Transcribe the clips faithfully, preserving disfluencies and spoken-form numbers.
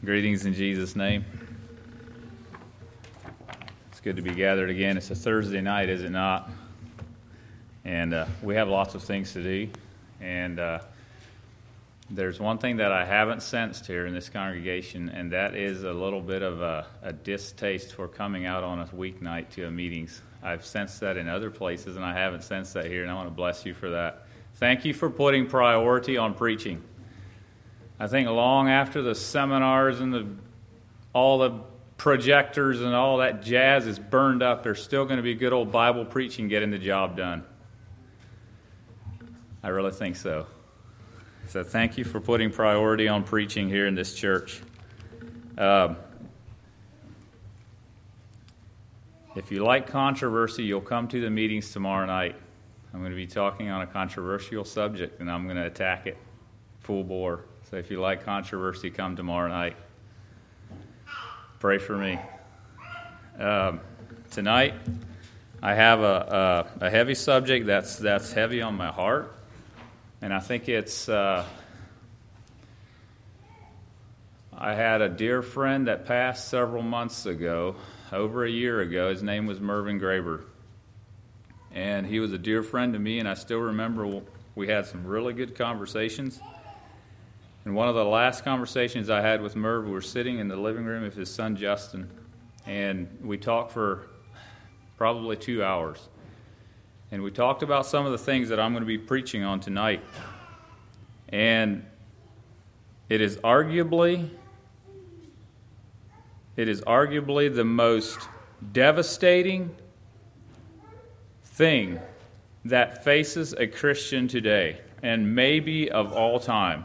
Greetings in Jesus' name. It's good to be gathered again. It's a Thursday night, is it not? And uh, we have lots of things to do. And uh, there's one thing that I haven't sensed here in this congregation, and that is a little bit of a, a distaste for coming out on a weeknight to a meetings. I've sensed that in other places, and I haven't sensed that here, and I want to bless you for that. Thank you for putting priority on preaching. I think long after the seminars and the all the projectors and all that jazz is burned up, there's still going to be good old Bible preaching getting the job done. I really think so. So thank you for putting priority on preaching here in this church. Um, if you like controversy, you'll come to the meetings tomorrow night. I'm going to be talking on a controversial subject, and I'm going to attack it full bore. So if you like controversy, come tomorrow night. Pray for me. Um, tonight, I have a, a, a heavy subject that's that's heavy on my heart, and I think it's. Uh, I had a dear friend that passed several months ago, over a year ago. His name was Mervyn Graber, and he was a dear friend to me, and I still remember we had some really good conversations. And one of the last conversations I had with Merv, we were sitting in the living room of his son Justin, and we talked for probably two hours. And we talked about some of the things that I'm going to be preaching on tonight. And it is arguably, it is arguably the most devastating thing that faces a Christian today, and maybe of all time.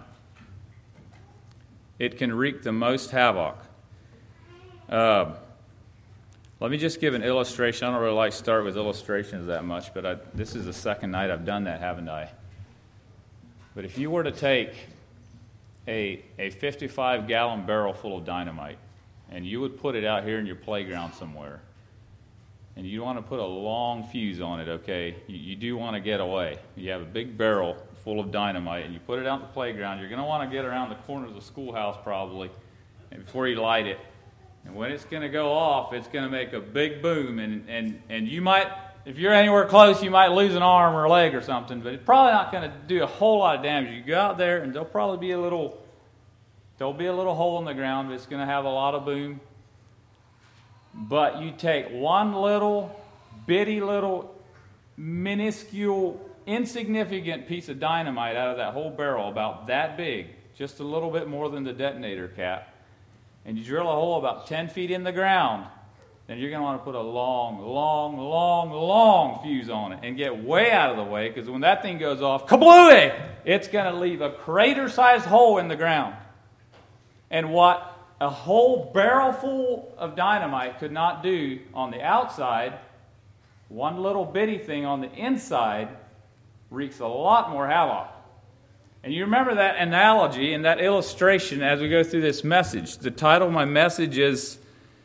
It can wreak the most havoc. Uh, let me just give an illustration. I don't really like to start with illustrations that much, but I, this is the second night I've done that, haven't I? But if you were to take a a fifty-five gallon barrel full of dynamite, and you would put it out here in your playground somewhere, and you want to put a long fuse on it, okay? You, you do want to get away. You have a big barrel full of dynamite, and you put it out in the playground. You're going to want to get around the corner of the schoolhouse probably and before you light it. And when it's going to go off, it's going to make a big boom, and, and, and you might, if you're anywhere close, you might lose an arm or a leg or something, but it's probably not going to do a whole lot of damage. You go out there, and there'll probably be a little, there'll be a little hole in the ground, but it's going to have a lot of boom. But you take one little, bitty little, minuscule, insignificant piece of dynamite out of that whole barrel, about that big, just a little bit more than the detonator cap, and you drill a hole about ten feet in the ground, then you're going to want to put a long, long, long, long fuse on it and get way out of the way, because when that thing goes off, kablooey, it's going to leave a crater-sized hole in the ground. And what a whole barrel full of dynamite could not do on the outside, one little bitty thing on the inside wreaks a lot more havoc. And you remember that analogy and that illustration as we go through this message. The title of my message is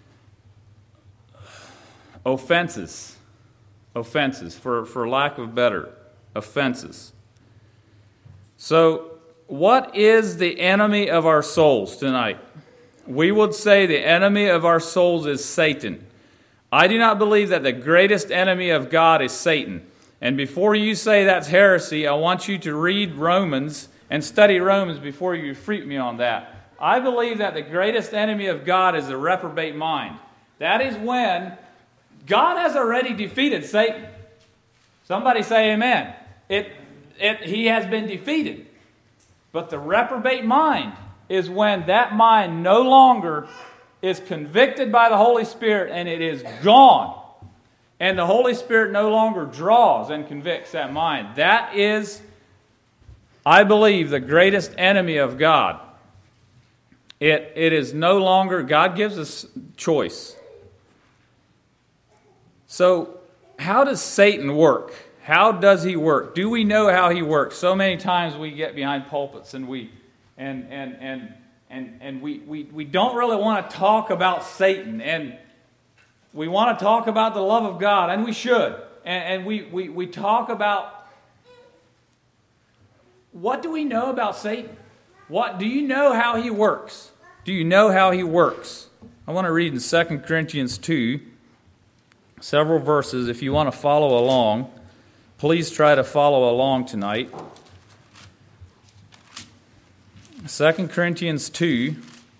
Offenses. Offenses, for, for lack of better. Offenses. So, what is the enemy of our souls tonight? We would say the enemy of our souls is Satan. I do not believe that the greatest enemy of God is Satan. And before you say that's heresy, I want you to read Romans and study Romans before you refute me on that. I believe that the greatest enemy of God is the reprobate mind. That is when God has already defeated Satan. Somebody say amen. It, it, he has been defeated. But the reprobate mind is when that mind no longer is convicted by the Holy Spirit and it is gone. And the Holy Spirit no longer draws and convicts that mind. That is, I believe, the greatest enemy of God. It, it is no longer, God gives us choice. So, how does Satan work? How does he work? Do we know how he works? So many times we get behind pulpits and we and and and and, and we, we, we don't really want to talk about Satan, and we want to talk about the love of God, and we should. And, and we, we, we talk about, what do we know about Satan? What do you know how he works? Do you know how he works? I want to read in Second Corinthians two, several verses. If you want to follow along, please try to follow along tonight. Second Corinthians two.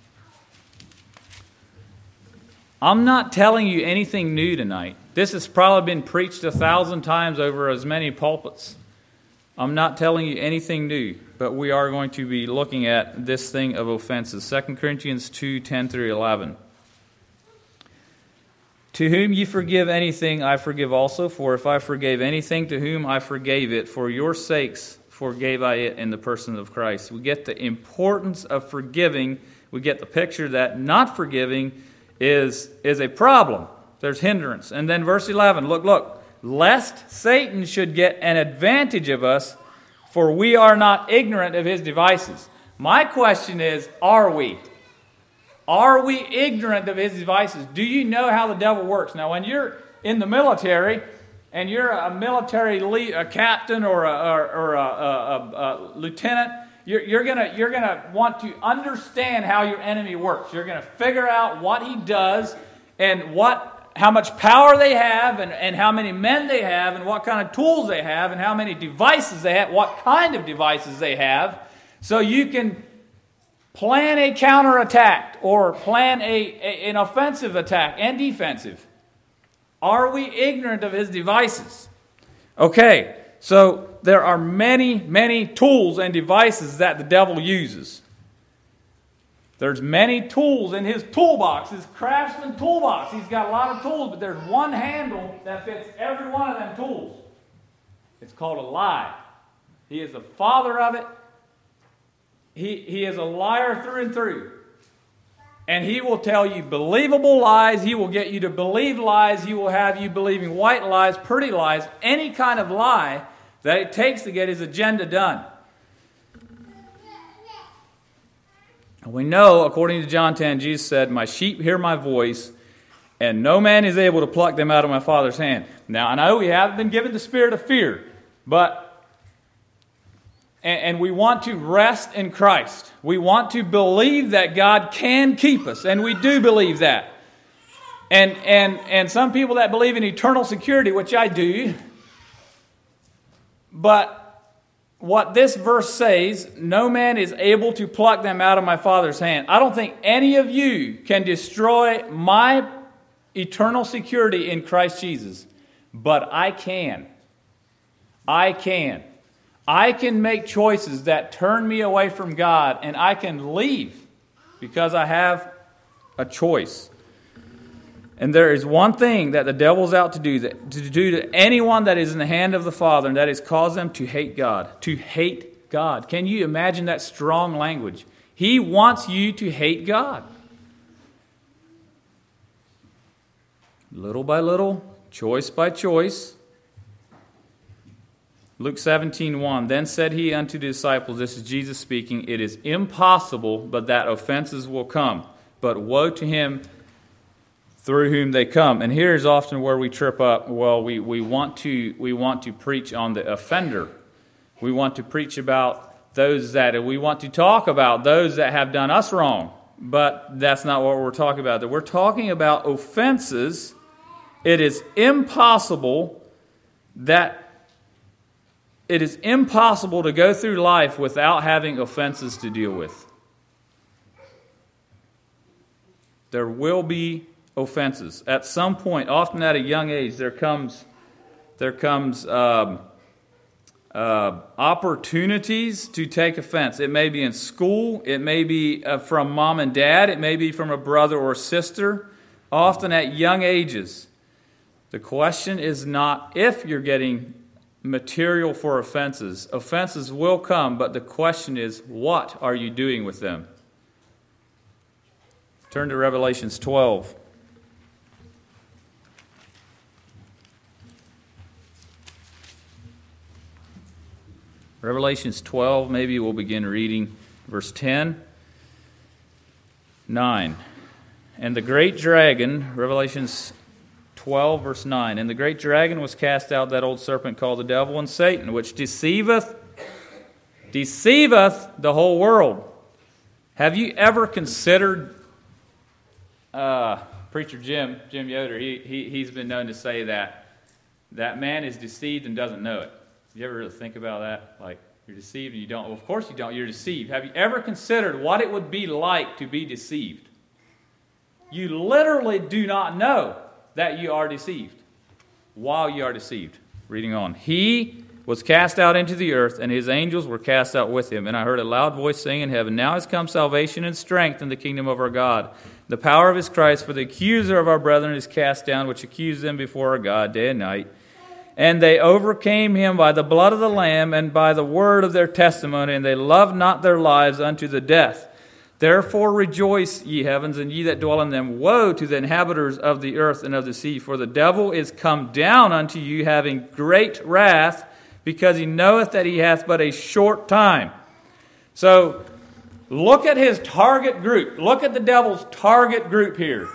I'm not telling you anything new tonight. This has probably been preached a thousand times over as many pulpits. I'm not telling you anything new, but we are going to be looking at this thing of offenses. Second Corinthians two, ten through eleven. To whom ye forgive anything, I forgive also. For if I forgave anything, to whom I forgave it, for your sakes forgave I it in the person of Christ. We get the importance of forgiving. We get the picture that not forgiving is, is a problem. There's hindrance. And then verse eleven, look, look. Lest Satan should get an advantage of us, for we are not ignorant of his devices. My question is, are we? Are we ignorant of his devices? Do you know how the devil works? Now, when you're in the military and you're a military lead, a captain or a, or, or a, a, a, a lieutenant, you're, you're gonna you're gonna want to understand how your enemy works. You're gonna figure out what he does and what. How much power they have and, and how many men they have and what kind of tools they have and how many devices they have, what kind of devices they have, so you can plan a counterattack or plan a, a, an offensive attack and defensive. Are we ignorant of his devices? Okay, so there are many, many tools and devices that the devil uses. There's many tools in his toolbox, his craftsman toolbox. He's got a lot of tools, but there's one handle that fits every one of them tools. It's called a lie. He is the father of it. He, he is a liar through and through. And he will tell you believable lies. He will get you to believe lies. He will have you believing white lies, pretty lies, any kind of lie that it takes to get his agenda done. We know, according to John ten, Jesus said, my sheep hear my voice, and no man is able to pluck them out of my Father's hand. Now, I know we haven't been given the spirit of fear, but, and, and we want to rest in Christ. We want to believe that God can keep us, and we do believe that. And, and, and some people that believe in eternal security, which I do, but what this verse says, no man is able to pluck them out of my Father's hand. I don't think any of you can destroy my eternal security in Christ Jesus, but I can. I can. I can make choices that turn me away from God, and I can leave because I have a choice. And there is one thing that the devil's out to do, that, to do to anyone that is in the hand of the Father, and that is cause them to hate God. To hate God. Can you imagine that strong language? He wants you to hate God. Little by little, choice by choice. Luke seventeen one. Then said he unto the disciples, this is Jesus speaking, it is impossible but that offenses will come. But woe to him through whom they come. And here is often where we trip up. Well, we, we want to we want to preach on the offender. We want to preach about those that, we want to talk about those that have done us wrong. But that's not what we're talking about. We're talking about offenses. It is impossible that it is impossible to go through life without having offenses to deal with. There will be offenses. At some point, often at a young age, there comes there comes um, uh, opportunities to take offense. It may be in school. It may be uh, from mom and dad. It may be from a brother or sister. Often at young ages. The question is not if you're getting material for offenses. Offenses will come, but the question is, what are you doing with them? Turn to Revelations twelve. Revelations twelve, maybe we'll begin reading verse ten. nine. And the great dragon, Revelations twelve, verse nine. And the great dragon was cast out, that old serpent called the devil and Satan, which deceiveth, deceiveth the whole world. Have you ever considered, uh, Preacher Jim, Jim Yoder, he, he, he's been known to say that that man is deceived and doesn't know it. You ever really think about that? Like, you're deceived and you don't. Well, of course you don't. You're deceived. Have you ever considered what it would be like to be deceived? You literally do not know that you are deceived while you are deceived. Reading on. He was cast out into the earth, and his angels were cast out with him. And I heard a loud voice saying in heaven, now has come salvation and strength in the kingdom of our God, the power of his Christ, for the accuser of our brethren is cast down, which accused them before our God day and night. And they overcame him by the blood of the Lamb and by the word of their testimony, and they loved not their lives unto the death. Therefore rejoice, ye heavens, and ye that dwell in them. Woe to the inhabitants of the earth and of the sea, for the devil is come down unto you, having great wrath, because he knoweth that he hath but a short time. So, look at his target group. Look at the devil's target group here.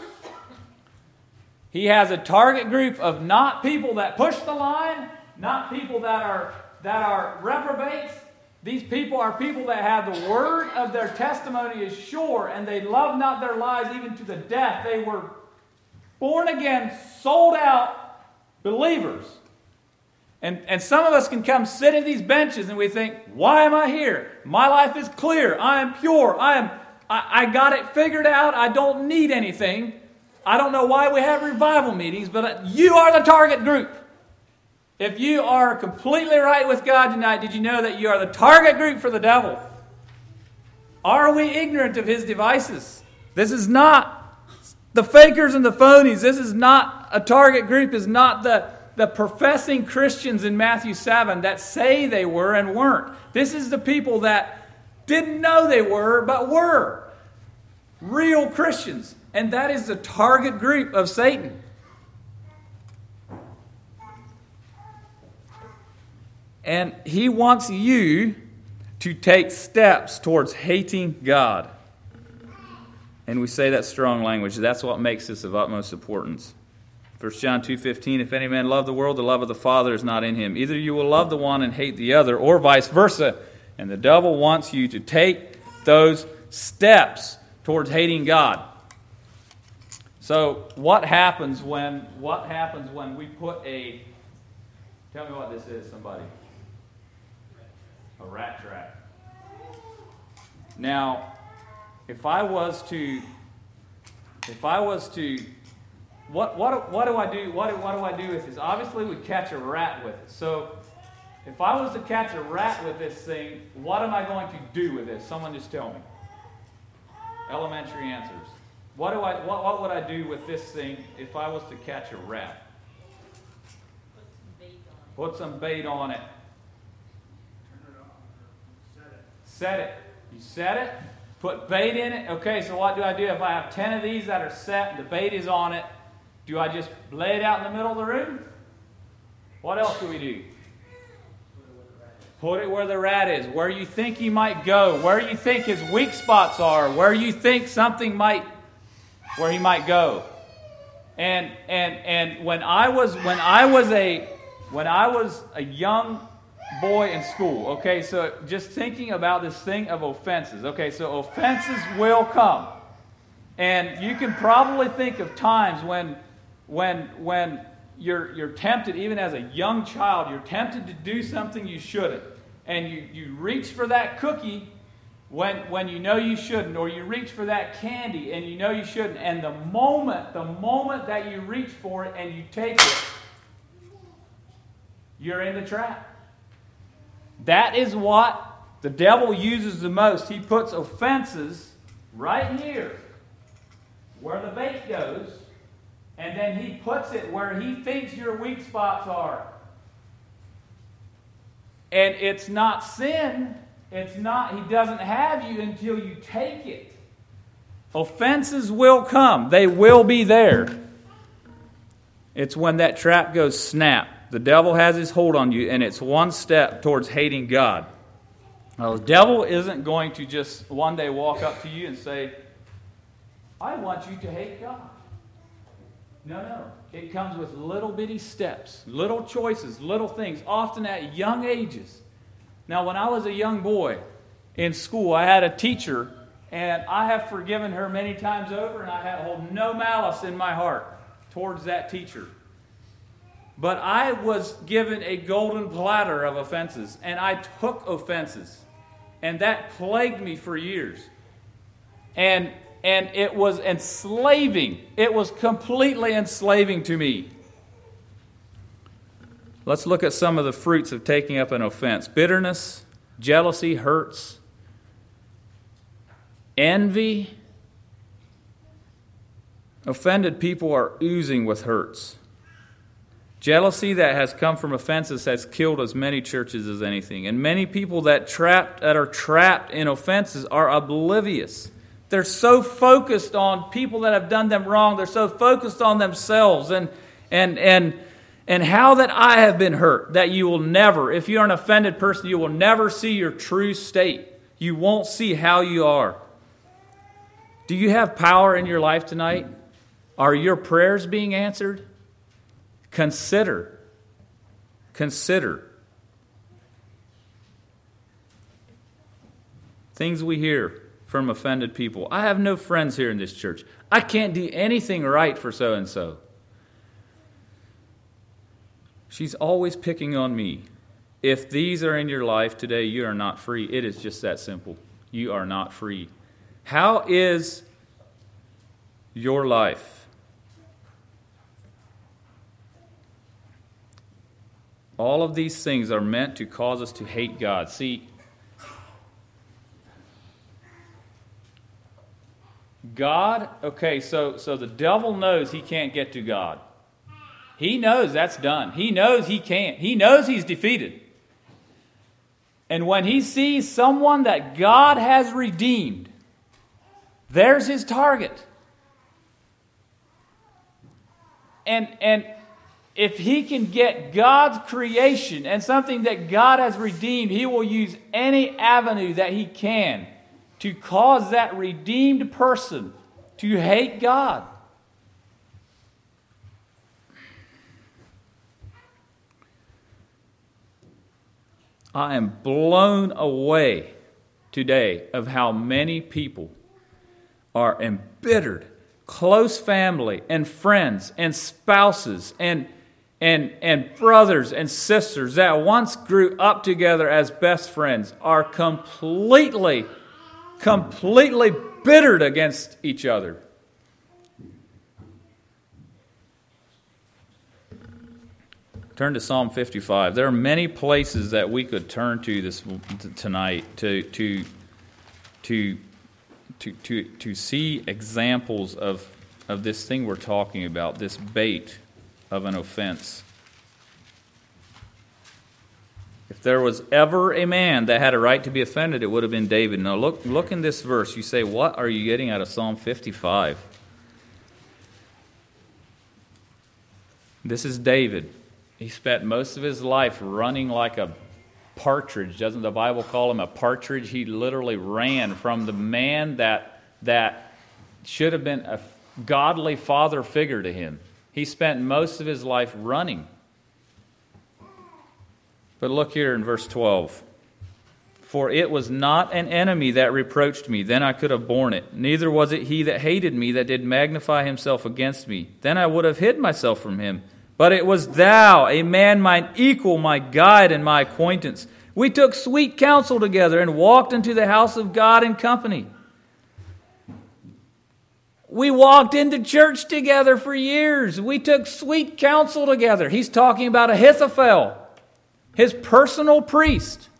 He has a target group of not people that push the line, not people that are that are reprobates. These people are people that have the word of their testimony is sure, and they love not their lives even to the death. They were born again, sold out believers. And, and some of us can come sit in these benches and we think, why am I here? My life is clear. I am pure. I am I, I got it figured out. I don't need anything. I don't know why we have revival meetings, but you are the target group. If you are completely right with God tonight, did you know that you are the target group for the devil? Are we ignorant of his devices? This is not the fakers and the phonies. This is not a target group, is not the, the professing Christians in Matthew seven that say they were and weren't. This is the people that didn't know they were, but were. Real Christians. And that is the target group of Satan. And he wants you to take steps towards hating God. And we say that strong language. That's what makes this of utmost importance. First John two fifteen, if any man love the world, the love of the Father is not in him. Either you will love the one and hate the other, or vice versa. And the devil wants you to take those steps towards hating God. So what happens when what happens when we put a tell me what this is, somebody. A rat trap. Now, if I was to if I was to what what what do I do what what do I do with this? Obviously we catch a rat with it. So if I was to catch a rat with this thing, what am I going to do with this? Someone just tell me. Elementary answers. What do I? What, what would I do with this thing if I was to catch a rat? Put some bait on it. Turn it on. Set it. Set it. You set it. Put bait in it. Okay, so what do I do if I have ten of these that are set? The bait is on it. Do I just lay it out in the middle of the room? What else do we do? Put it where the rat is. Where you think he might go. Where you think his weak spots are. Where you think something might. Where he might go. And and and when I was when I was a when I was a young boy in school, okay, so just thinking about this thing of offenses. Okay, so offenses will come. And you can probably think of times when when when you're you're tempted, even as a young child, you're tempted to do something you shouldn't. And you, you reach for that cookie When when you know you shouldn't, or you reach for that candy and you know you shouldn't, and the moment, the moment that you reach for it and you take it, you're in the trap. That is what the devil uses the most. He puts offenses right here where the bait goes, and then he puts it where he thinks your weak spots are. And it's not sin. It's not, he doesn't have you until you take it. Offenses will come. They will be there. It's when that trap goes snap. The devil has his hold on you, and it's one step towards hating God. Now, the devil isn't going to just one day walk up to you and say, I want you to hate God. No, no. It comes with little bitty steps, little choices, little things, often at young ages. Now, when I was a young boy in school, I had a teacher And I have forgiven her many times over, and I have hold no malice in my heart towards that teacher. But I was given a golden platter of offenses, and I took offenses. And that plagued me for years. And, and it was enslaving. It was completely enslaving to me. Let's look at some of the fruits of taking up an offense. Bitterness, jealousy, hurts, envy. Offended people are oozing with hurts. Jealousy that has come from offenses has killed as many churches as anything. And many people that trapped that are trapped in offenses are oblivious. They're so focused on people that have done them wrong. They're so focused on themselves and and and and how that I have been hurt, that you will never, if you're an offended person, you will never see your true state. You won't see how you are. Do you have power in your life tonight? Are your prayers being answered? Consider. Consider. Things we hear from offended people. I have no friends here in this church. I can't do anything right for so-and-so. She's always picking on me. If these are in your life today, you are not free. It is just that simple. You are not free. How is your life? All of these things are meant to cause us to hate God. See, God, okay, so, so the devil knows he can't get to God. He knows that's done. He knows he can't. He knows he's defeated. And when he sees someone that God has redeemed, there's his target. And and if he can get God's creation and something that God has redeemed, he will use any avenue that he can to cause that redeemed person to hate God. I am blown away today of how many people are embittered, close family and friends and spouses and And, and brothers and sisters that once grew up together as best friends are completely, completely bittered against each other. Turn to Psalm fifty-five. There are many places that we could turn to this tonight to to to to to, to see examples of, of this thing we're talking about, this bait of an offense. If there was ever a man that had a right to be offended, it would have been David. Now look, look in this verse. You say, what are you getting out of Psalm fifty-five? This is David. He spent most of his life running like a partridge. Doesn't the Bible call him a partridge? He literally ran from the man that, that should have been a godly father figure to him. He spent most of his life running. But look here in verse twelve. For it was not an enemy that reproached me, then I could have borne it. Neither was it he that hated me that did magnify himself against me. Then I would have hid myself from him. But it was thou, a man mine equal, my guide and my acquaintance. We took sweet counsel together and walked into the house of God in company. We walked into church together for years. We took sweet counsel together. He's talking about Ahithophel, his personal priest.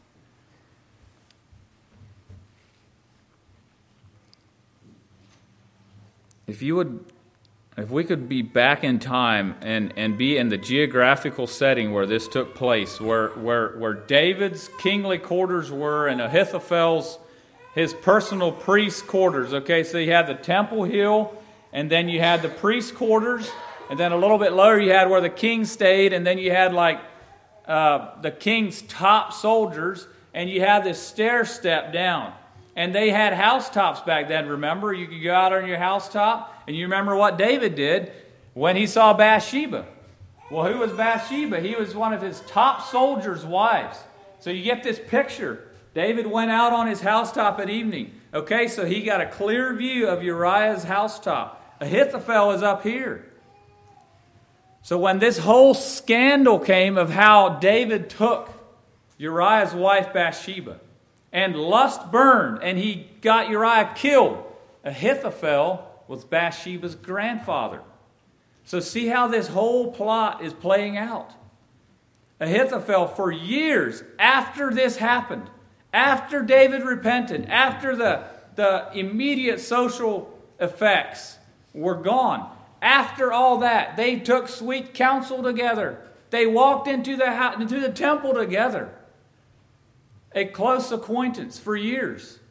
If you would, if we could be back in time and, and be in the geographical setting where this took place, where, where, where David's kingly quarters were and Ahithophel's, his personal priest quarters. Okay, so you had the temple hill, and then you had the priest quarters, and then a little bit lower you had where the king stayed, and then you had like uh, the king's top soldiers, and you had this stair step down. And they had housetops back then, remember? You could go out on your housetop, and you remember what David did when he saw Bathsheba. Well, who was Bathsheba? He was one of his top soldiers' wives. So you get this picture. David went out on his housetop at evening. Okay, so he got a clear view of Uriah's housetop. Ahithophel is up here. So when this whole scandal came of how David took Uriah's wife Bathsheba, and lust burned, and he got Uriah killed, Ahithophel was Bathsheba's grandfather. So see how this whole plot is playing out. Ahithophel, for years after this happened, after David repented, after the, the immediate social effects were gone, after all that, they took sweet counsel together. They walked into the house, into the temple together. A close acquaintance for years.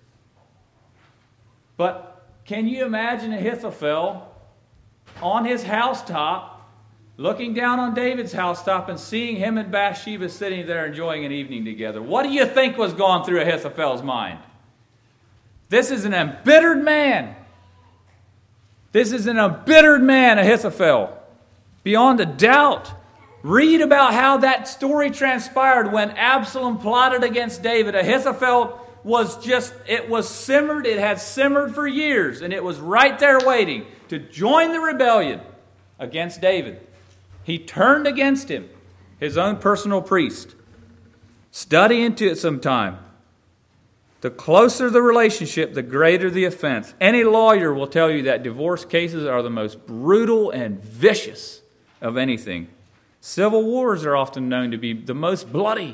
But can you imagine Ahithophel on his housetop, looking down on David's housetop and seeing him and Bathsheba sitting there enjoying an evening together? What do you think was going through Ahithophel's mind? This is an embittered man. This is an embittered man, Ahithophel, beyond a doubt. Read about how that story transpired when Absalom plotted against David. Ahithophel was just, it was simmered, it had simmered for years, and it was right there waiting to join the rebellion against David. He turned against him, his own personal priest. Study into it sometime. The closer the relationship, the greater the offense. Any lawyer will tell you that divorce cases are the most brutal and vicious of anything. Civil wars are often known to be the most bloody.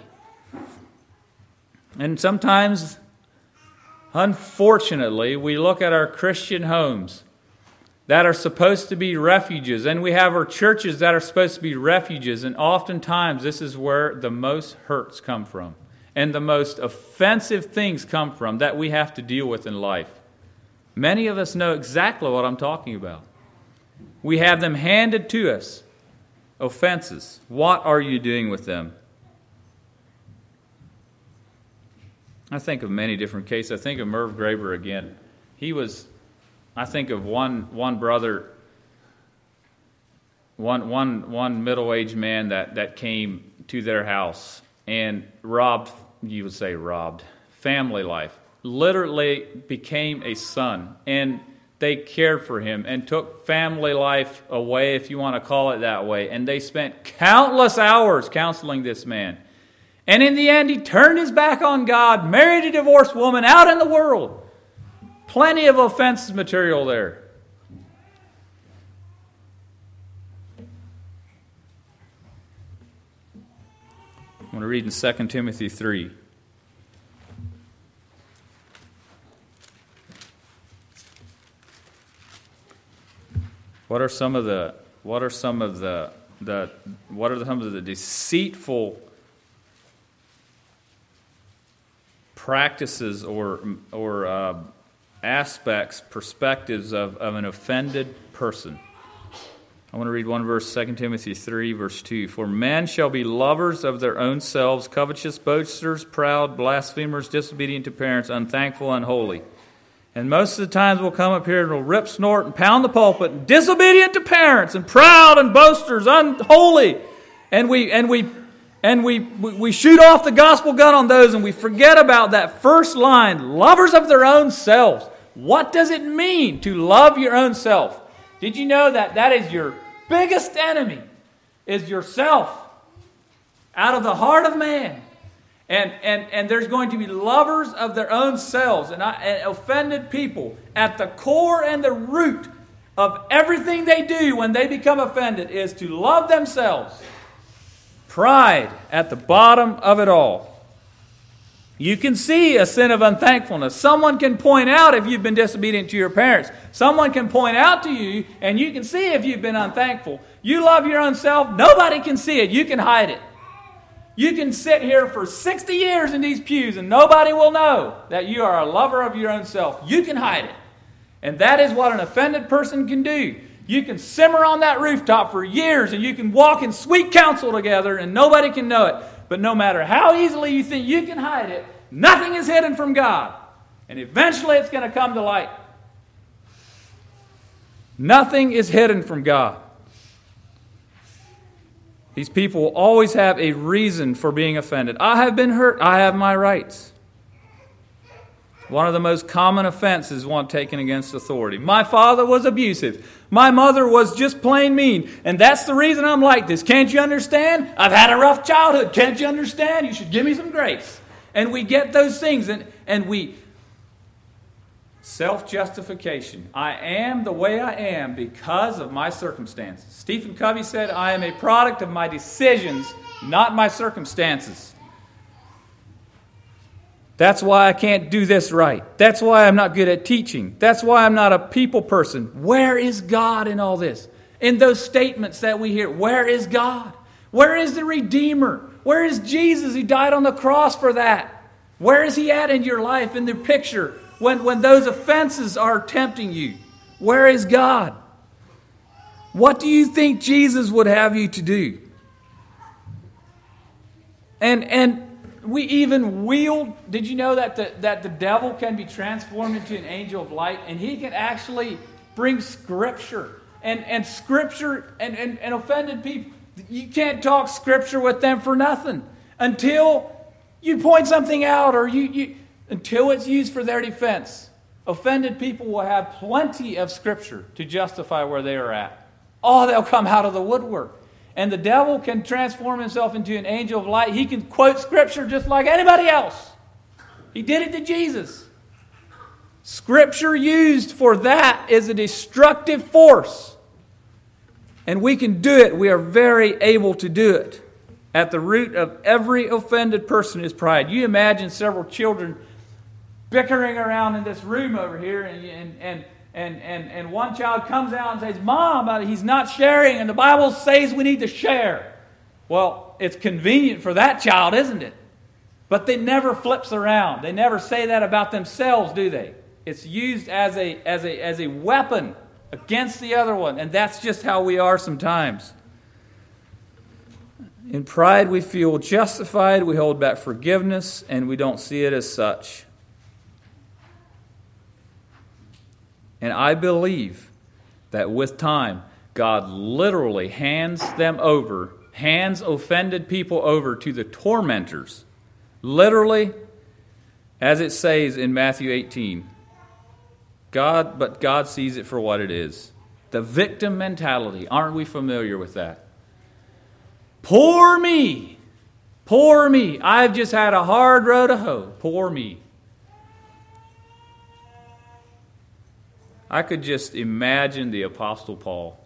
And sometimes, unfortunately, we look at our Christian homes that are supposed to be refuges, and we have our churches that are supposed to be refuges, and oftentimes this is where the most hurts come from. And the most offensive things come from that we have to deal with in life. Many of us know exactly what I'm talking about. We have them handed to us. Offenses. What are you doing with them? I think of many different cases. I think of Merv Graber again. He was, I think of one one brother, one one one middle-aged man that, that came to their house and robbed, you would say robbed, family life. Literally became a son. And they cared for him and took family life away, if you want to call it that way. And they spent countless hours counseling this man. And in the end, he turned his back on God, married a divorced woman out in the world. Plenty of offense material there. I'm going to read in Second Timothy three. What are some of the what are some of the the what are some of the deceitful practices or or uh, aspects, perspectives of, of an offended person? I want to read one verse, Second Timothy three, verse two. For men shall be lovers of their own selves, covetous, boasters, proud, blasphemers, disobedient to parents, unthankful, unholy. And most of the times we'll come up here and we'll rip, snort, and pound the pulpit, and disobedient to parents, and proud, and boasters, unholy. And we and we and we we shoot off the gospel gun on those, and we forget about that first line, lovers of their own selves. What does it mean to love your own self? Did you know that that is your biggest enemy, is yourself, out of the heart of man? And, and, and there's going to be lovers of their own selves and, and offended people. At the core and the root of everything they do when they become offended is to love themselves. Pride at the bottom of it all. You can see a sin of unthankfulness. Someone can point out if you've been disobedient to your parents. Someone can point out to you, and you can see if you've been unthankful. You love your own self. Nobody can see it. You can hide it. You can sit here for sixty years in these pews and nobody will know that you are a lover of your own self. You can hide it. And that is what an offended person can do. You can simmer on that rooftop for years and you can walk in sweet counsel together and nobody can know it. But no matter how easily you think you can hide it, nothing is hidden from God. And eventually it's going to come to light. Nothing is hidden from God. These people will always have a reason for being offended. I have been hurt. I have my rights. One of the most common offenses is one taken against authority. My father was abusive. My mother was just plain mean. And that's the reason I'm like this. Can't you understand? I've had a rough childhood. Can't you understand? You should give me some grace. And we get those things and, and we... Self-justification. I am the way I am because of my circumstances. Stephen Covey said, I am a product of my decisions, not my circumstances. That's why I can't do this right. That's why I'm not good at teaching. That's why I'm not a people person. Where is God in all this? In those statements that we hear, where is God? Where is the Redeemer? Where is Jesus? He died on the cross for that. Where is He at in your life, in the picture, when, when those offenses are tempting you? Where is God? What do you think Jesus would have you to do? And and we even wield, did you know that the, that the devil can be transformed into an angel of light, and he can actually bring Scripture and, and Scripture and, and, and offended people. You can't talk Scripture with them for nothing until you point something out or you, you until it's used for their defense. Offended people will have plenty of Scripture to justify where they are at. Oh, they'll come out of the woodwork. And the devil can transform himself into an angel of light. He can quote Scripture just like anybody else. He did it to Jesus. Scripture used for that is a destructive force. And we can do it. We are very able to do it. At the root of every offended person is pride. You imagine several children bickering around in this room over here, and and and And, and, and one child comes out and says, Mom, he's not sharing, and the Bible says we need to share. Well, it's convenient for that child, isn't it? But they never flips around. They never say that about themselves, do they? It's used as a, as a, as a weapon against the other one, and that's just how we are sometimes. In pride, we feel justified, we hold back forgiveness, and we don't see it as such. And I believe that with time, God literally hands them over, hands offended people over to the tormentors. Literally, as it says in Matthew eighteen. God, but God sees it for what it is. The victim mentality. Aren't we familiar with that? Poor me. Poor me. I've just had a hard row to hoe. Poor me. I could just imagine the Apostle Paul.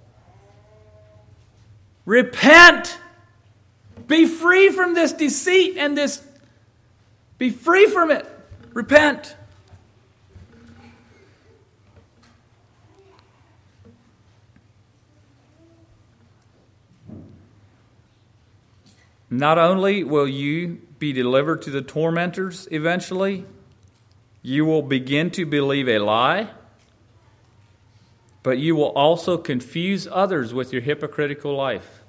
Repent! Be free from this deceit and this... Be free from it. Repent. Not only will you be delivered to the tormentors eventually, you will begin to believe a lie, but you will also confuse others with your hypocritical life.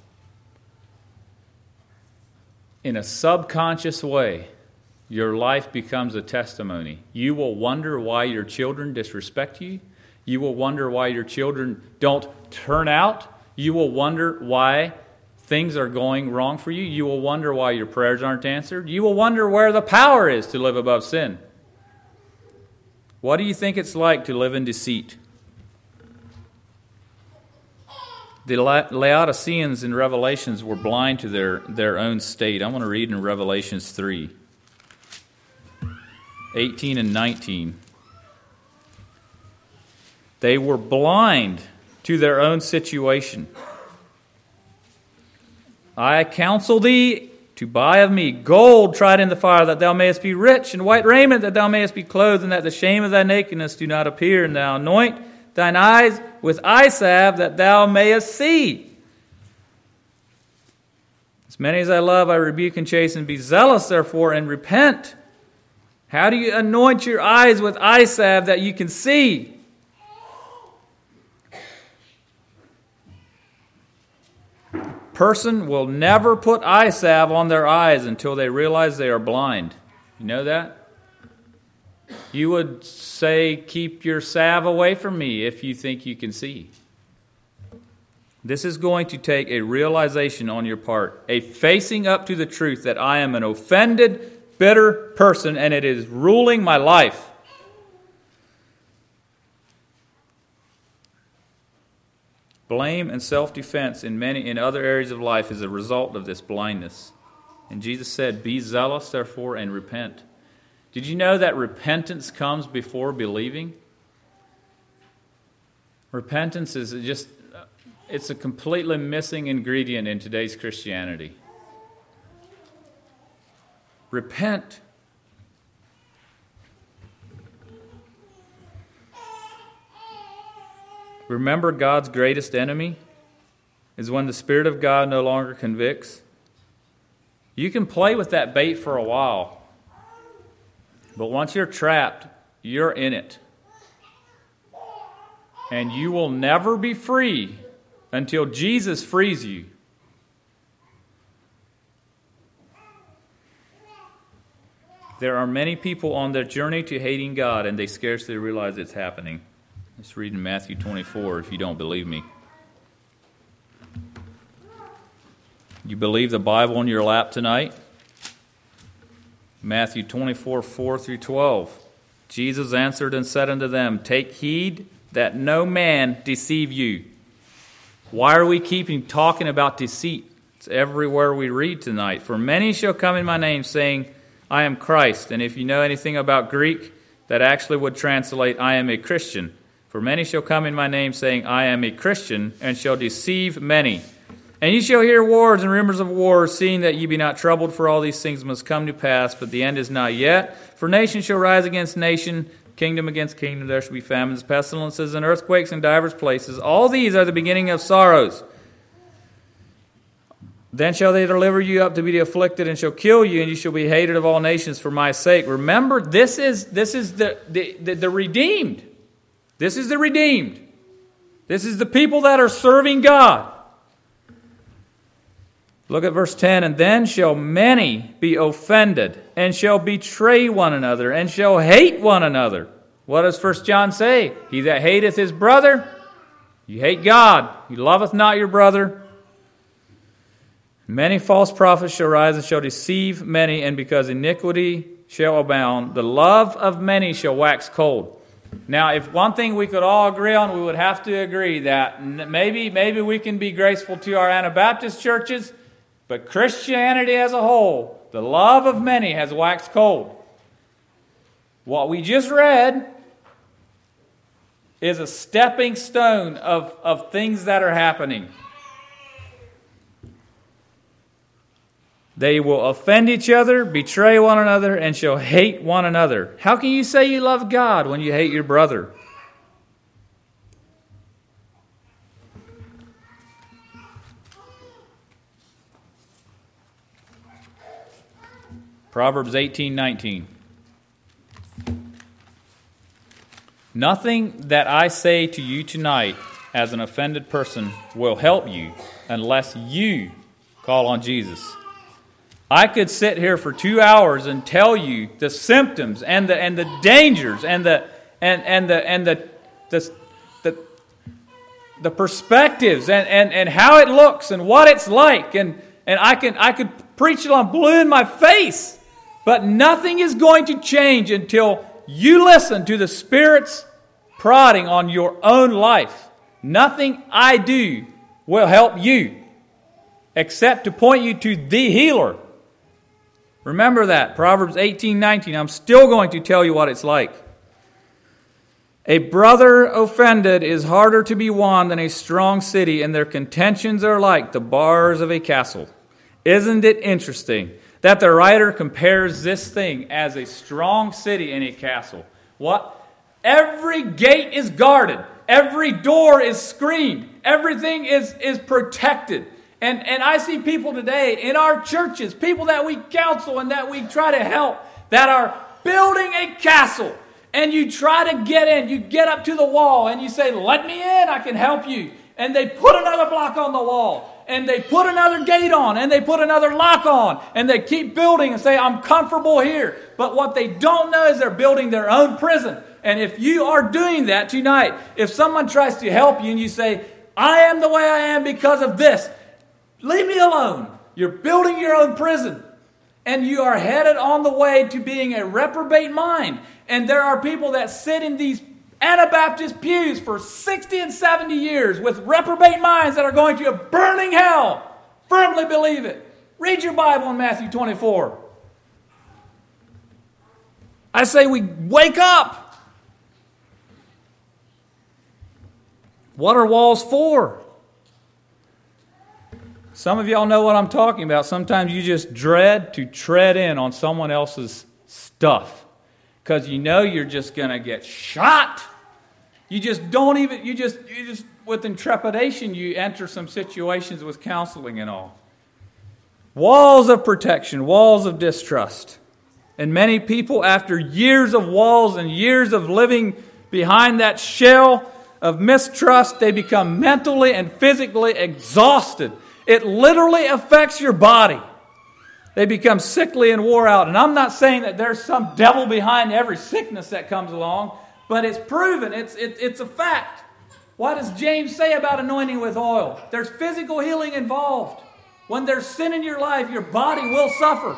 In a subconscious way, your life becomes a testimony. You will wonder why your children disrespect you. You will wonder why your children don't turn out. You will wonder why things are going wrong for you. You will wonder why your prayers aren't answered. You will wonder where the power is to live above sin. What do you think it's like to live in deceit? The Laodiceans in Revelations were blind to their, their own state. I want to read in Revelations three, eighteen and nineteen. They were blind to their own situation. I counsel thee to buy of me gold tried in the fire, that thou mayest be rich, and white raiment, that thou mayest be clothed, and that the shame of thy nakedness do not appear, and thou anoint thine eyes with eye salve, that thou mayest see. As many as I love, I rebuke and chasten. Be zealous, therefore, and repent. How do you anoint your eyes with eye salve that you can see? Person will never put eye salve on their eyes until they realize they are blind. You know that? You would say, keep your salve away from me if you think you can see. This is going to take a realization on your part, a facing up to the truth that I am an offended, bitter person and it is ruling my life. Blame and self-defense in many in other areas of life is a result of this blindness. And Jesus said, "Be zealous, therefore, and repent." Did you know that repentance comes before believing? Repentance is just, it's a completely missing ingredient in today's Christianity. Repent. Remember, God's greatest enemy is when the Spirit of God no longer convicts. You can play with that bait for a while, but once you're trapped, you're in it. And you will never be free until Jesus frees you. There are many people on their journey to hating God, and they scarcely realize it's happening. Let's read in Matthew twenty-four if you don't believe me. You believe the Bible in your lap tonight? Matthew twenty-four, four through twelve. Jesus answered and said unto them, "Take heed that no man deceive you." Why are we keeping talking about deceit? It's everywhere we read tonight. "For many shall come in my name, saying, I am Christ." And if you know anything about Greek, that actually would translate, "I am a Christian." "For many shall come in my name, saying, I am a Christian, and shall deceive many. And ye shall hear wars and rumors of wars, seeing that ye be not troubled, for all these things must come to pass, but the end is not yet. For nation shall rise against nation, kingdom against kingdom. There shall be famines, pestilences, and earthquakes in divers places. All these are the beginning of sorrows. Then shall they deliver you up to be afflicted, and shall kill you, and you shall be hated of all nations for my sake." Remember, this is this is the the, the, the redeemed. This is the redeemed. This is the people that are serving God. Look at verse ten. "And then shall many be offended, and shall betray one another, and shall hate one another." What does First John say? "He that hateth his brother, you hate God. He loveth not your brother." "Many false prophets shall rise and shall deceive many, and because iniquity shall abound, the love of many shall wax cold." Now, if one thing we could all agree on, we would have to agree that maybe, maybe we can be graceful to our Anabaptist churches, but Christianity as a whole, the love of many has waxed cold. What we just read is a stepping stone of, of things that are happening. "They will offend each other, betray one another, and shall hate one another." How can you say you love God when you hate your brother? Proverbs eighteen nineteen. "Nothing that I say to you tonight as an offended person will help you unless you call on Jesus." I could sit here for two hours and tell you the symptoms and the and the dangers and the and and the and the the the, the perspectives and, and, and how it looks and what it's like, and, and I can I could preach it on blue in my face, but nothing is going to change until you listen to the Spirit's prodding on your own life. Nothing I do will help you except to point you to the healer. Remember that, Proverbs eighteen nineteen. I'm still going to tell you what it's like. "A brother offended is harder to be won than a strong city, and their contentions are like the bars of a castle." Isn't it interesting that the writer compares this thing as a strong city and a castle? What? Every gate is guarded. Every door is screened. Everything is, is protected. And, and I see people today in our churches, people that we counsel and that we try to help, that are building a castle. And you try to get in, you get up to the wall and you say, "Let me in, I can help you." And they put another block on the wall, and they put another gate on, and they put another lock on, and they keep building and say, "I'm comfortable here." But what they don't know is they're building their own prison. And if you are doing that tonight, if someone tries to help you and you say, "I am the way I am because of this," leave me alone. You're building your own prison. And you are headed on the way to being a reprobate mind. And there are people that sit in these Anabaptist pews for sixty and seventy years with reprobate minds that are going to a burning hell. Firmly believe it. Read your Bible in Matthew twenty-four. I say we wake up. What are walls for? Some of y'all know what I'm talking about. Sometimes you just dread to tread in on someone else's stuff because you know you're just going to get shot. You just don't even, you just, you just, with intrepidation, you enter some situations with counseling and all. Walls of protection, walls of distrust. And many people, after years of walls and years of living behind that shell of mistrust, they become mentally and physically exhausted. It literally affects your body. They become sickly and wore out. And I'm not saying that there's some devil behind every sickness that comes along, but it's proven. It's, it, it's a fact. What does James say about anointing with oil? There's physical healing involved. When there's sin in your life, your body will suffer.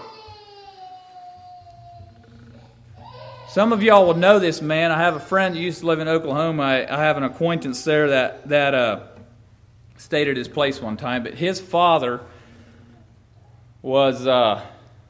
Some of y'all will know this man. I have a friend who used to live in Oklahoma. I, I have an acquaintance there that, that uh, stayed at his place one time. But his father was, uh,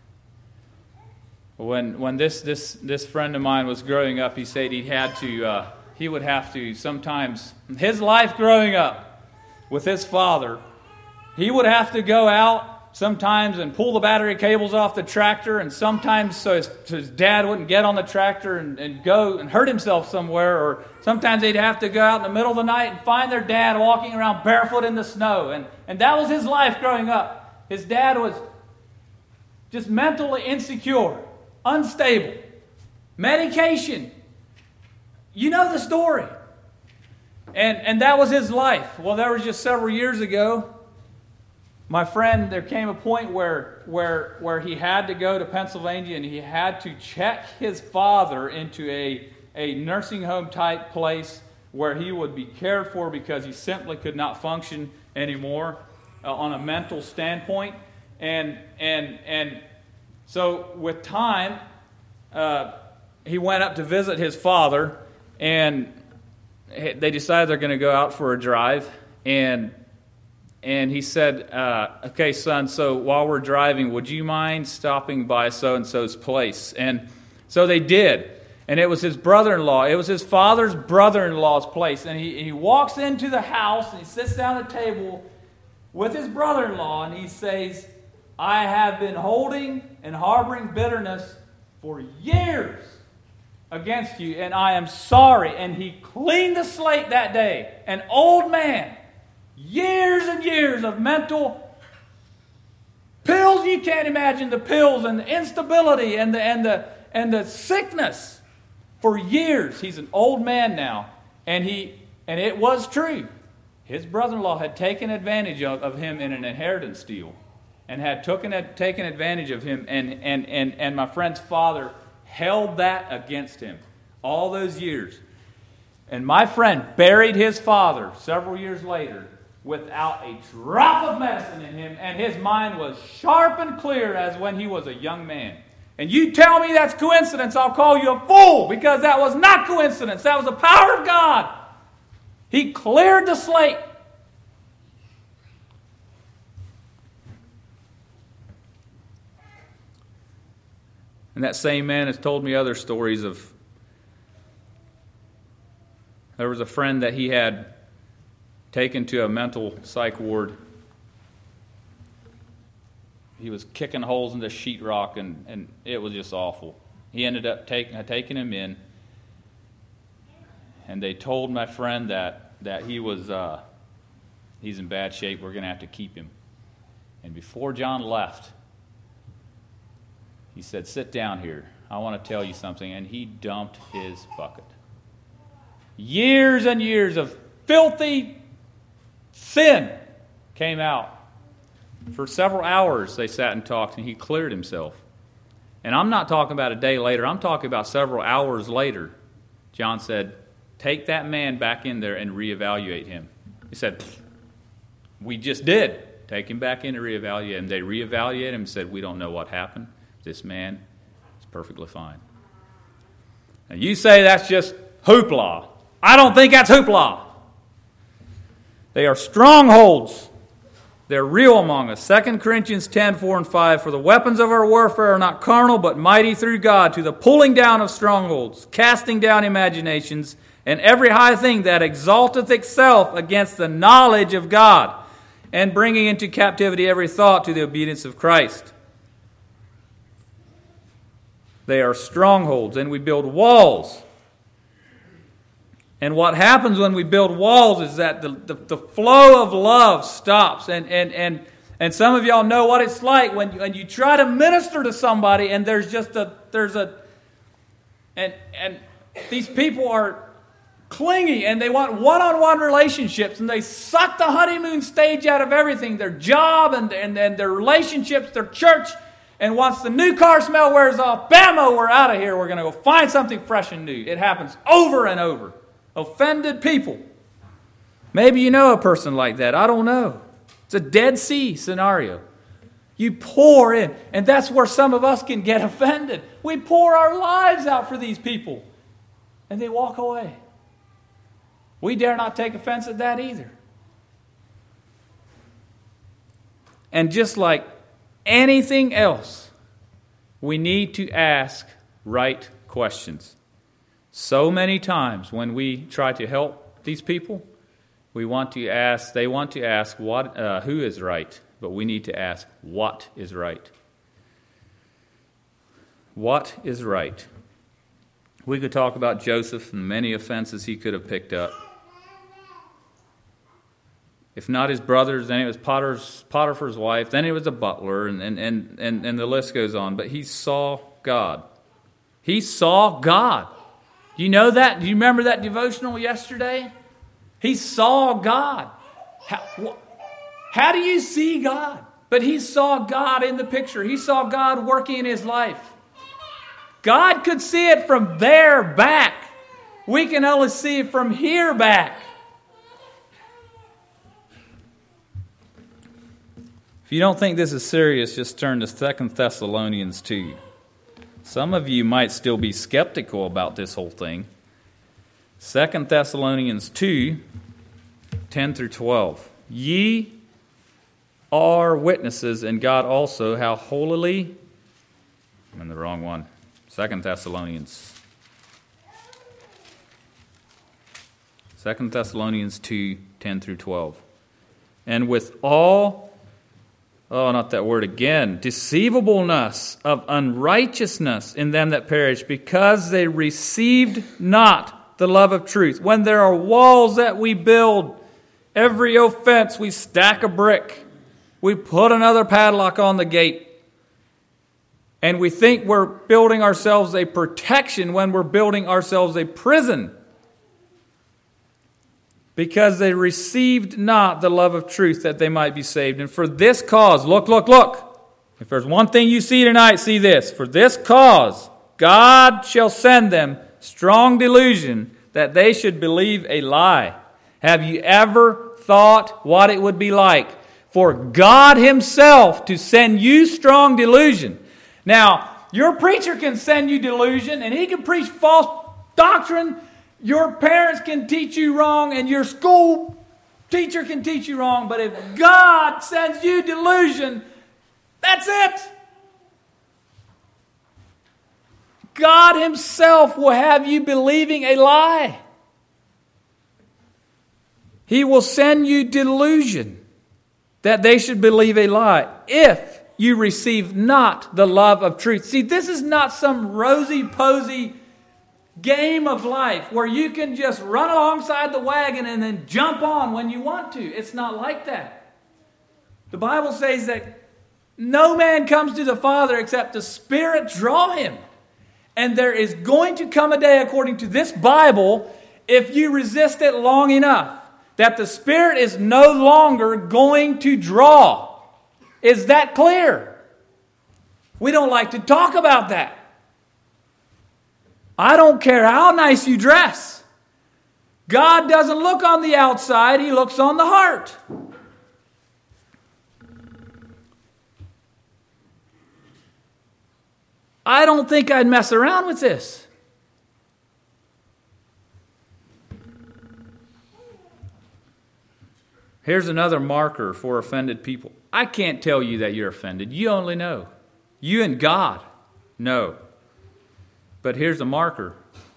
when when this, this, this friend of mine was growing up, he said he had to, uh, he would have to sometimes, his life growing up with his father, he would have to go out sometimes and pull the battery cables off the tractor, and sometimes so his, so his dad wouldn't get on the tractor and, and go and hurt himself somewhere, or sometimes they'd have to go out in the middle of the night and find their dad walking around barefoot in the snow. And, and that was his life growing up. His dad was just mentally insecure, unstable, medication. You know the story. And, and that was his life. Well, that was just several years ago. My friend, there came a point where, where, where he had to go to Pennsylvania and he had to check his father into a, a nursing home type place where he would be cared for because he simply could not function anymore uh, on a mental standpoint. And, and, and so with time, uh, he went up to visit his father, and they decided they're going to go out for a drive. And And he said, uh, okay, son, so while we're driving, would you mind stopping by so-and-so's place? And so they did. And it was his brother-in-law. It was his father's brother-in-law's place. And he, he walks into the house, and he sits down at the table with his brother-in-law, and he says, I have been holding and harboring bitterness for years against you, and I am sorry. And he cleaned the slate that day. An old man. Years and years of mental pills, you can't imagine the pills and the instability and the and the and the sickness for years. He's an old man now, and he and it was true. His brother-in-law had taken advantage of, of him in an inheritance deal, and had taken taken advantage of him, and and and and my friend's father held that against him all those years. And my friend buried his father several years later without a drop of medicine in him, and his mind was sharp and clear as when he was a young man. And you tell me that's coincidence, I'll call you a fool, because that was not coincidence. That was the power of God. He cleared the slate. And that same man has told me other stories of, there was a friend that he had taken to a mental psych ward. He was kicking holes in the sheetrock, and, and it was just awful. He ended up taking taking him in, and they told my friend that that he was uh, he's in bad shape. We're going to have to keep him. And before John left, he said, "Sit down here. I want to tell you something." And he dumped his bucket. Years and years of filthy sin came out. For several hours they sat and talked, and he cleared himself. And I'm not talking about a day later. I'm talking about several hours later. John said, take that man back in there and reevaluate him. He said, we just did. Take him back in to reevaluate him. They reevaluated him and said, we don't know what happened. This man is perfectly fine. Now you say that's just hoopla. I don't think that's hoopla. They are strongholds. They're real among us. Second Corinthians ten, four and five. For the weapons of our warfare are not carnal, but mighty through God to the pulling down of strongholds, casting down imaginations, and every high thing that exalteth itself against the knowledge of God, and bringing into captivity every thought to the obedience of Christ. They are strongholds, and we build walls. And what happens when we build walls is that the, the, the flow of love stops. And, and, and, and some of y'all know what it's like when you, when you try to minister to somebody and there's just a, there's a, and, and these people are clingy and they want one-on-one relationships and they suck the honeymoon stage out of everything, their job and, and, and their relationships, their church. And once the new car smell wears off, bammo, we're out of here. We're going to go find something fresh and new. It happens over and over. Offended people. Maybe you know a person like that. I don't know. It's a Dead Sea scenario. You pour in, and that's where some of us can get offended. We pour our lives out for these people, and they walk away. We dare not take offense at that either. And just like anything else, we need to ask right questions. So many times when we try to help these people, we want to ask, they want to ask what, uh, who is right, but we need to ask what is right. What is right? We could talk about Joseph and many offenses he could have picked up. If not his brothers, then it was Potter's, Potiphar's wife, then it was a butler, and, and, and, and, and the list goes on. But he saw God. He saw God. Do you know that? Do you remember that devotional yesterday? He saw God. How, wh- how do you see God? But he saw God in the picture. He saw God working in his life. God could see it from there back. We can only see it from here back. If you don't think this is serious, just turn to Second Thessalonians two. Some of you might still be skeptical about this whole thing. Second Thessalonians two, ten through twelve. Ye are witnesses, and God also, how holily... I'm in the wrong one. Second Thessalonians. Second Thessalonians two, ten through twelve. And with all... Oh, not that word again. Deceivableness of unrighteousness in them that perish, because they received not the love of truth. When there are walls that we build, every offense we stack a brick. We put another padlock on the gate. And we think we're building ourselves a protection when we're building ourselves a prison. Because they received not the love of truth that they might be saved. And for this cause, look, look, look. If there's one thing you see tonight, see this. For this cause, God shall send them strong delusion that they should believe a lie. Have you ever thought what it would be like for God himself to send you strong delusion? Now, your preacher can send you delusion and he can preach false doctrine. Your parents can teach you wrong and your school teacher can teach you wrong. But if God sends you delusion, that's it. God himself will have you believing a lie. He will send you delusion that they should believe a lie if you receive not the love of truth. See, this is not some rosy-posy game of life where you can just run alongside the wagon and then jump on when you want to. It's not like that. The Bible says that no man comes to the Father except the Spirit draw him. And there is going to come a day, according to this Bible, if you resist it long enough, that the Spirit is no longer going to draw. Is that clear? We don't like to talk about that. I don't care how nice you dress. God doesn't look on the outside, he looks on the heart. I don't think I'd mess around with this. Here's another marker for offended people. I can't tell you that you're offended. You only know. You and God know. But here's a marker.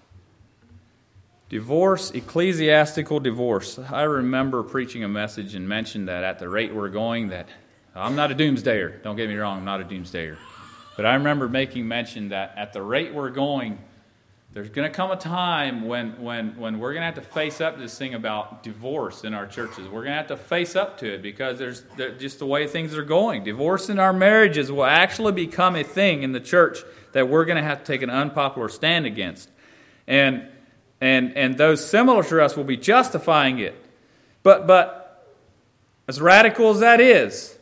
Divorce, ecclesiastical divorce. I remember preaching a message and mentioned that at the rate we're going, that I'm not a doomsdayer. Don't get me wrong, I'm not a doomsdayer. But I remember making mention that at the rate we're going, there's going to come a time when, when, when we're going to have to face up to this thing about divorce in our churches. We're going to have to face up to it because there's just the way things are going. Divorce in our marriages will actually become a thing in the church that we're going to have to take an unpopular stand against. And and and those similar to us will be justifying it. But but as radical as that is,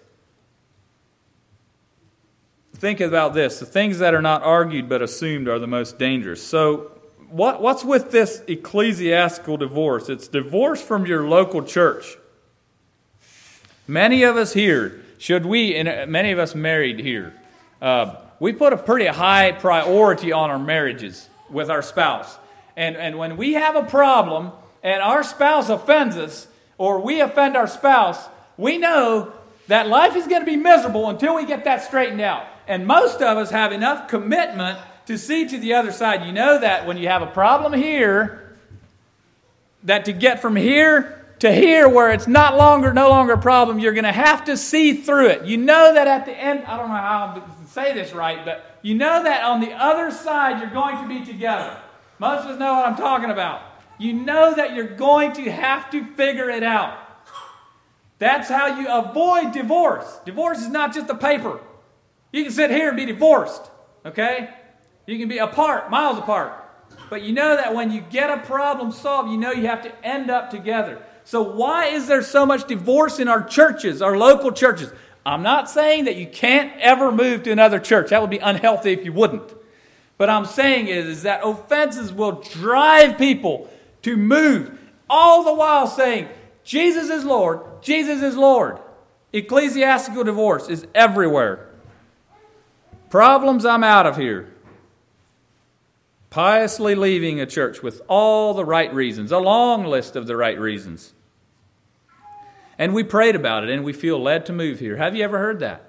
think about this. The things that are not argued but assumed are the most dangerous. So what, what's with this ecclesiastical divorce? It's divorce from your local church. Many of us here, should we, and many of us married here, uh, we put a pretty high priority on our marriages with our spouse. And, and when we have a problem and our spouse offends us, or we offend our spouse, we know that life is going to be miserable until we get that straightened out. And most of us have enough commitment to see to the other side. You know that when you have a problem here, that to get from here to here where it's not longer, no longer a problem, you're going to have to see through it. You know that at the end, I don't know how to say this right, but you know that on the other side you're going to be together. Most of us know what I'm talking about. You know that you're going to have to figure it out. That's how you avoid divorce. Divorce is not just a paper. You can sit here and be divorced, okay? You can be apart, miles apart. But you know that when you get a problem solved, you know you have to end up together. So why is there so much divorce in our churches, our local churches? I'm not saying that you can't ever move to another church. That would be unhealthy if you wouldn't. But I'm saying is, is that offenses will drive people to move, all the while saying, Jesus is Lord, Jesus is Lord. Ecclesiastical divorce is everywhere. Problems, I'm out of here. Piously leaving a church with all the right reasons, a long list of the right reasons. And we prayed about it and we feel led to move here. Have you ever heard that?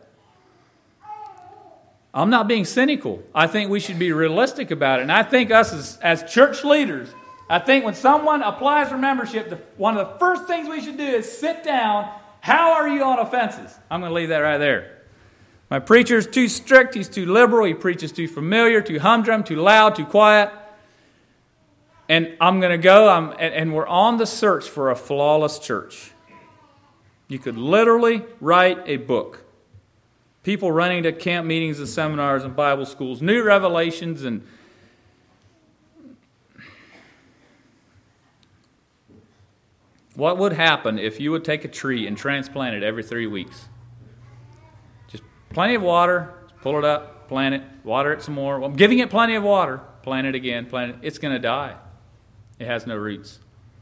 I'm not being cynical. I think we should be realistic about it. And I think us as, as church leaders, I think when someone applies for membership, the, one of the first things we should do is sit down. How are you on offenses? I'm going to leave that right there. My preacher is too strict. He's too liberal. He preaches too familiar, too humdrum, too loud, too quiet. And I'm going to go, I'm, and, and we're on the search for a flawless church. You could literally write a book. People running to camp meetings and seminars and Bible schools, new revelations, and what would happen if you would take a tree and transplant it every three weeks? Just plenty of water, pull it up, plant it, water it some more. Well, I'm giving it plenty of water, plant it again, plant it. It's going to die. It has no roots.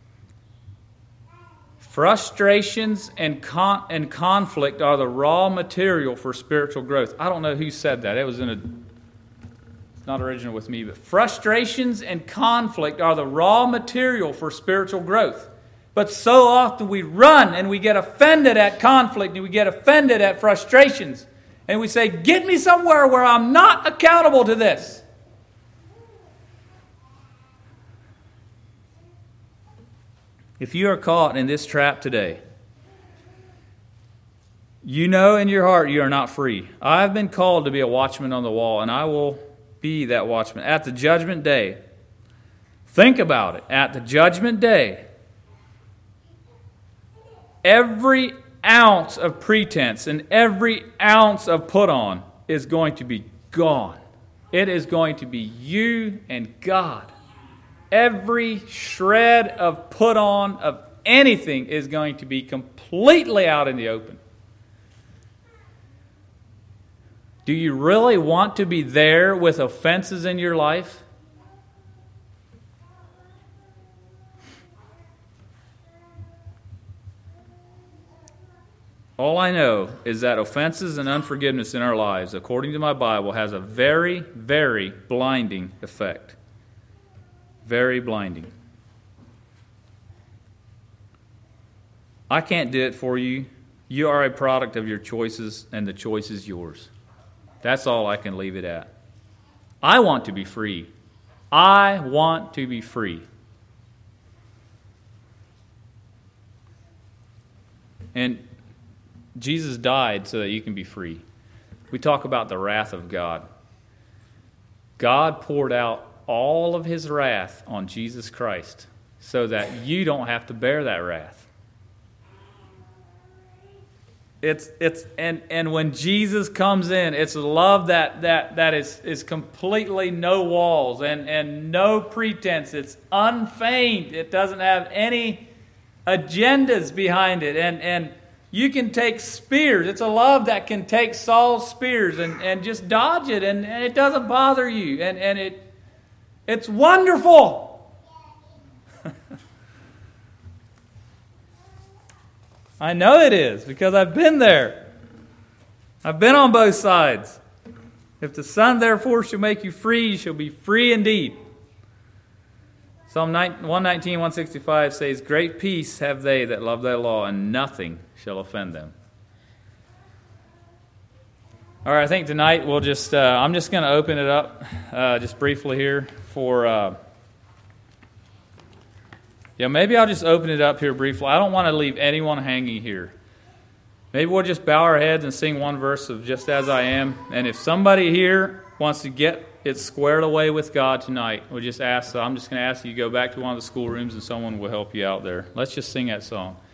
Frustrations and con- and conflict are the raw material for spiritual growth. I don't know who said that. It was in a... It's not original with me, but frustrations and conflict are the raw material for spiritual growth. But so often we run and we get offended at conflict and we get offended at frustrations. And we say, get me somewhere where I'm not accountable to this. If you are caught in this trap today, you know in your heart you are not free. I've been called to be a watchman on the wall, and I will be that watchman. At the judgment day, think about it. At the judgment day, every ounce of pretense and every ounce of put on is going to be gone. It is going to be you and God. Every shred of put on of anything is going to be completely out in the open. Do you really want to be there with offenses in your life? All I know is that offenses and unforgiveness in our lives, according to my Bible, has a very, very blinding effect. Very blinding. I can't do it for you. You are a product of your choices, and the choice is yours. That's all I can leave it at. I want to be free. I want to be free. And Jesus died so that you can be free. We talk about the wrath of God. God poured out all of his wrath on Jesus Christ so that you don't have to bear that wrath. It's it's and, and when Jesus comes in, it's a love that that that is, is completely no walls and, and no pretense. It's unfeigned. It doesn't have any agendas behind it. And and you can take spears. It's a love that can take Saul's spears and, and just dodge it, and, and it doesn't bother you. And, and it it's wonderful. I know it is, because I've been there. I've been on both sides. If the Son therefore shall make you free, you shall be free indeed. Psalm one nineteen, one sixty-five says, great peace have they that love thy law, and nothing shall offend them. All right, I think tonight we'll just, uh, I'm just going to open it up uh, just briefly here for... Uh, Yeah, maybe I'll just open it up here briefly. I don't want to leave anyone hanging here. Maybe we'll just bow our heads and sing one verse of Just As I Am. And if somebody here wants to get it squared away with God tonight, we'll just ask. So I'm just going to ask you to go back to one of the schoolrooms and someone will help you out there. Let's just sing that song.